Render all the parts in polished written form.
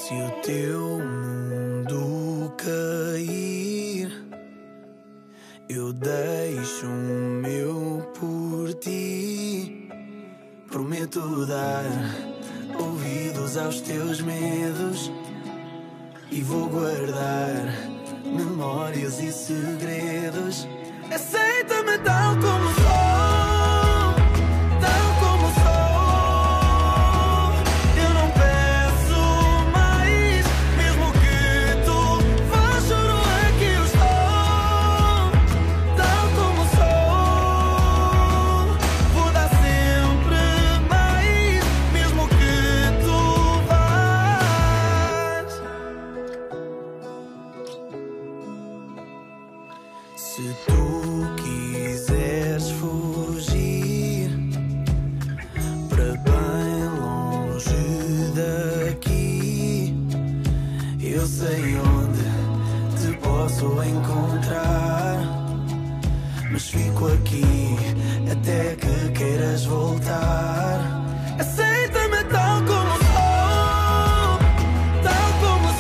Se o teu mundo cair, eu deixo o meu por ti. Prometo dar ouvidos aos teus medos e vou guardar memórias e segredos. Aceita-me tal como sou, tal como sou. Eu não peço mais, mesmo que tu vás, juro é que eu estou. Tal como sou, vou dar sempre mais, mesmo que tu vás. Se tu quiseres fugir para bem longe daqui, eu sei onde te posso encontrar, mas fico aqui até que queiras voltar. Aceita-me tal como sou, tal como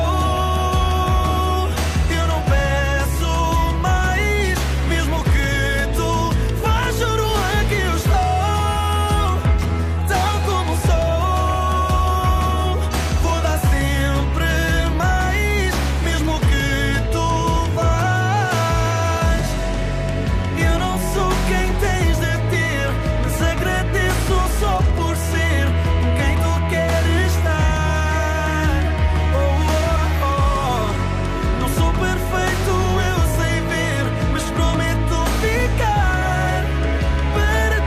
sou. Eu não peço mais, mesmo que tu vás, juro é que eu estou. Tal como sou, vou dar sempre mais, mesmo que tu vás. Eu não sou quem tens de ter, mas agradeço só por ser quem tu queres estar. Oh, oh, oh. Não sou perfeito, eu sei ver, mas prometo ficar para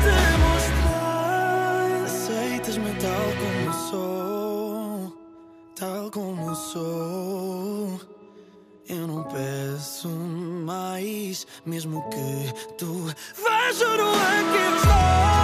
te mostrar. Aceitas-me tal como sou, tal como sou. Eu não peço mais, mesmo que tu vás, juro é que eu estou.